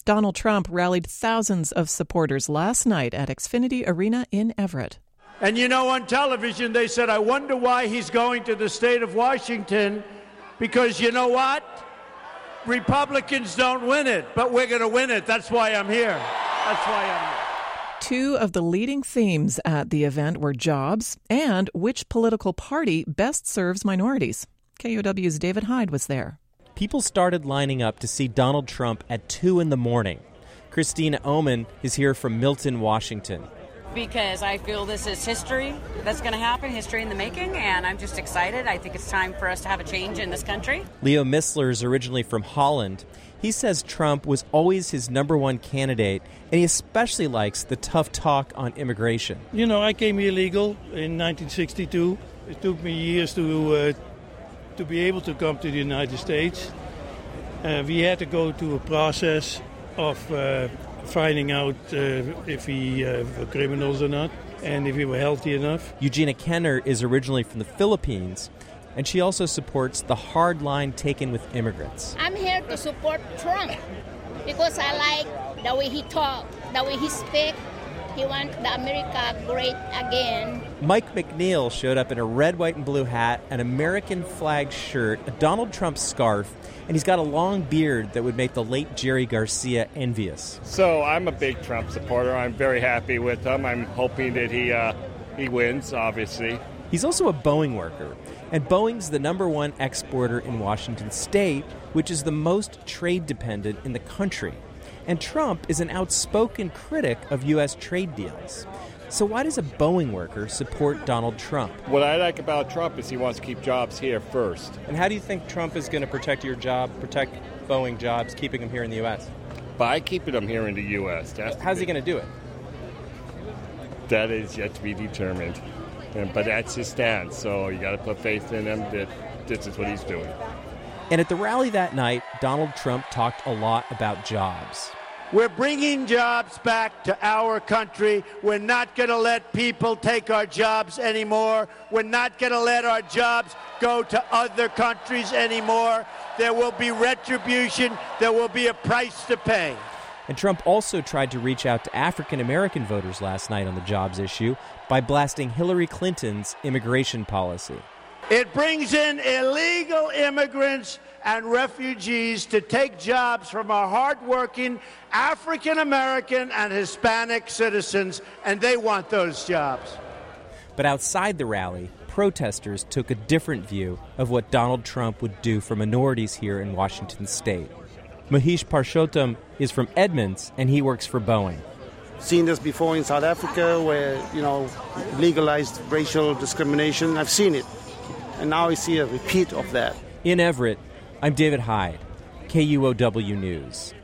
Donald Trump rallied thousands of supporters last night at Xfinity Arena in Everett. And you know, on television, they said, I wonder why he's going to the state of Washington, because you know what? Republicans don't win it, but we're going to win it. That's why I'm here. That's why I'm here. Two of the leading themes at the event were jobs and which political party best serves minorities. KUOW's David Hyde was there. People started lining up to see Donald Trump at 2 in the morning. Christina Oman is here from Milton, Washington. Because I feel this is history that's going to happen, history in the making, and I'm just excited. I think it's time for us to have a change in this country. Leo Missler is originally from Holland. He says Trump was always his number one candidate, and he especially likes the tough talk on immigration. You know, I came illegal in 1962. It took me years to be able to come to the United States. We had to go through a process of finding out if we were criminals or not, and if we were healthy enough. Eugenia Kenner is originally from the Philippines, and she also supports the hard line taken with immigrants. I'm here to support Trump because I like the way he talks, the way he speaks. He wants the America great again. Mike McNeil showed up in a red, white, and blue hat, an American flag shirt, a Donald Trump scarf, and he's got a long beard that would make the late Jerry Garcia envious. So I'm a big Trump supporter. I'm very happy with him. I'm hoping that he wins, obviously. He's also a Boeing worker, and Boeing's the number one exporter in Washington state, which is the most trade-dependent in the country. And Trump is an outspoken critic of U.S. trade deals. So why does a Boeing worker support Donald Trump? What I like about Trump is he wants to keep jobs here first. And how do you think Trump is going to protect your job, protect Boeing jobs, keeping them here in the U.S.? By keeping them here in the U.S. How's he going to do it? That is yet to be determined. But that's his stance, so you got to put faith in him that this is what he's doing. And at the rally that night, Donald Trump talked a lot about jobs. We're bringing jobs back to our country. We're not going to let people take our jobs anymore. We're not going to let our jobs go to other countries anymore. There will be retribution. There will be a price to pay. And Trump also tried to reach out to African-American voters last night on the jobs issue by blasting Hillary Clinton's immigration policy. It brings in illegal immigrants and refugees to take jobs from our hardworking African-American and Hispanic citizens, and they want those jobs. But outside the rally, protesters took a different view of what Donald Trump would do for minorities here in Washington state. Mahesh Parshottam is from Edmonds, and he works for Boeing. Seen this before in South Africa where, legalized racial discrimination. I've seen it. And now I see a repeat of that. In Everett, I'm David Hyde, KUOW News.